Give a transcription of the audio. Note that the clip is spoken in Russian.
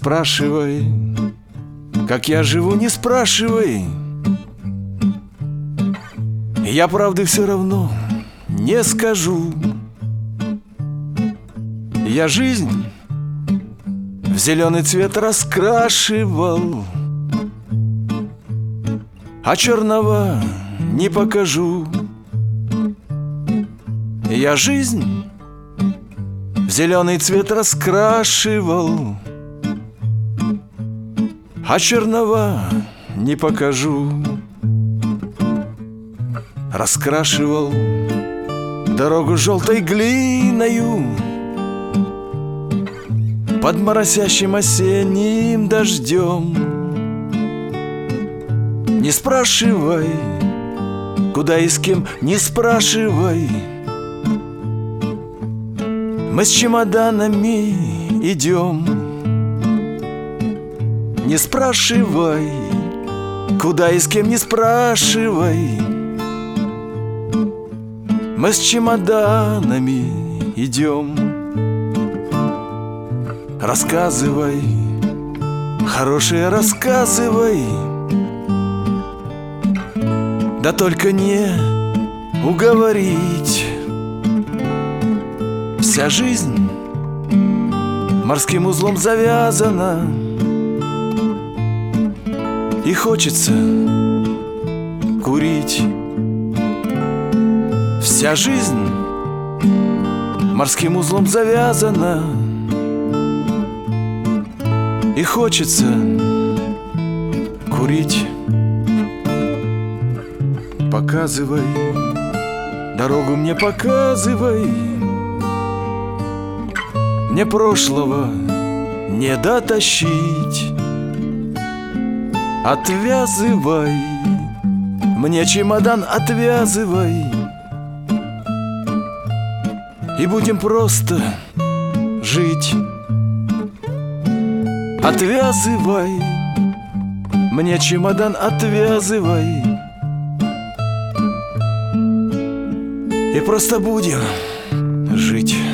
спрашивай, как я живу, не спрашивай. Я правды все равно не скажу. Я жизнь в зеленый цвет раскрашивал, а черного не покажу. Я жизнь в зеленый цвет раскрашивал, а черного не покажу. Раскрашивал дорогу желтой глиною под моросящим осенним дождем. Не спрашивай, куда и с кем, не спрашивай. Мы с чемоданами идем. Не спрашивай, куда и с кем, не спрашивай. Мы с чемоданами идем. Рассказывай, хорошее рассказывай, да только не уговорить. Вся жизнь морским узлом завязана, и хочется курить. Вся жизнь морским узлом завязана, и хочется курить. Показывай, дорогу мне показывай. Мне прошлого не дотащить. Отвязывай, мне чемодан отвязывай, и будем просто жить. Отвязывай, мне чемодан отвязывай, и просто будем жить.